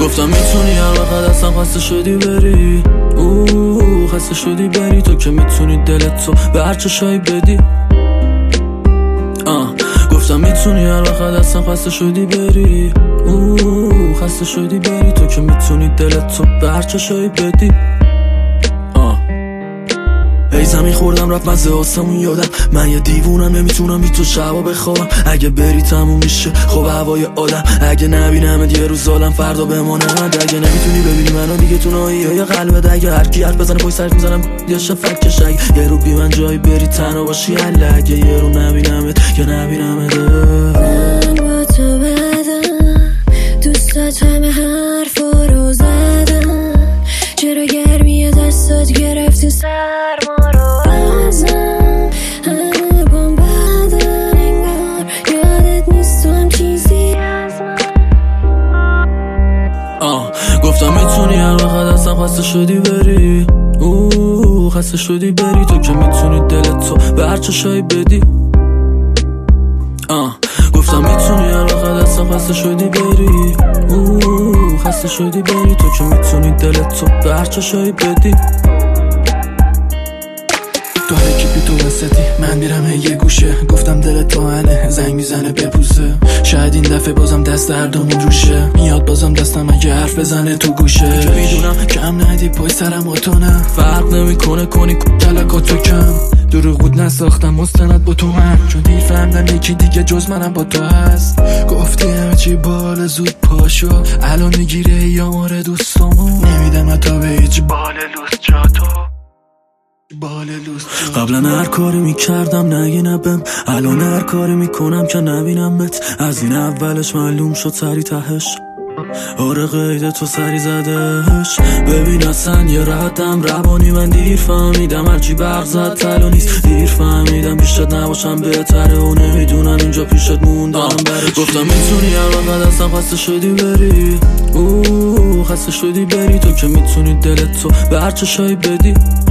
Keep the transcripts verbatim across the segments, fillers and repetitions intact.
گفتم میتونی هر وقت اصلا خسته شدی بری، اوه خسته شدی بری، تو که میتونی دلت تو به هر چشایی بدی. آه گفتم میتونی هر وقت اصلا خسته شدی بری، اوه خسته شدی بری، تو که میتونی دلت تو به هر چشایی بدی. ای زمین خوردم رفت مزه آسمون یادم، من یه دیوونم نمیتونم بی تو شبا بخوابم. اگه بری تموم میشه خب هوای آدم، اگه نبینمت یه روز عالم فردا بمانم. اگه نمیتونی ببینی منو دیگه تو نایی یا قلبت، اگه هر کی حرف بزنه پای سرت میزنم یه شفکش. اگه یه رو بی من جایی بری تنها باشی حله، اگه یه رو نبینمت یا نبینمت. من با تو بدم دوستات همه حرفا رو زدم، چرا گرمی دستات گرفتی سرما رو ازم. همه بام بدن انگار یادت نیست تو هم چیزی از من. آه گفتم میتونی هر وقت اصلا خسته شدی بری، اوه خسته شدی بری، تو که میتونی دلت تو به هر چشایی بدی. آه گفتم میتونی هر وقت اصلا خسته شدی بری، اوه خسته شدی بری، تو که میتونی دلت تو به هر چشایی بدی. تو حرکی تو وسطی من میرم یه گوشه، گفتم دلت تو هنه زنگ میزنه بپوسه. شاید این دفعه بازم دست هر دومون روشه، میاد بازم دستم اگه حرف بزنه تو گوشه. که میدونم کم ندی پای سرم و تو نه، فرق نمیکنه کنی کلکاتو کم. دروغ بود نساختم مستند با تو من، چون دیر فهمدم یکی دیگه جز منم با تو هست. گفتی همه چی بال زود پاشو، الان میگیره یا ماره دوستامو، نمیدم تا به هیچ بال لوس جا تو. قبلا هر کاری میکردم نگی نبم، الان هر کاری میکنم که نبینمت. از این اولش معلوم شد سری تهش، آره قید تو سری زدش. ببین اصلا یه ردم روانی من دیر فهمیدم، هرچی برق زد تلو نیست. دیر فهمیدم پیشت نباشم بهتره و نمیدونم اینجا پیشت موندم برای چی. گفتم میتونی هر وقت اصلا خسته شدی بری، اوه خسته شدی بری، تو که میتونی دلت تو به هر چشایی بدی.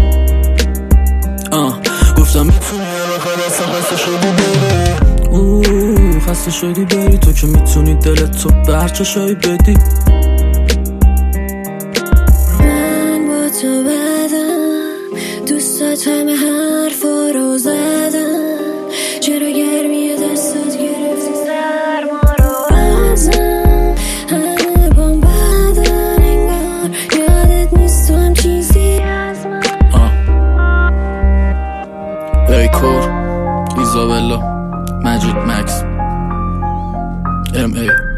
آه گفتم میتونی هر وقت اصلا خسته شدی بری، اوه خسته شدی بری، تو که میتونی دلت تو به هر چشایی بدی. من با تو بدم دوستات همه حرفا رو زدم، چرا گرمی دستات گرفتی سرما رو ازم. همه بام بدن انگار یادت نیست تو هم چیزی از من. ایکور ایزابلا مجید مکس ام ای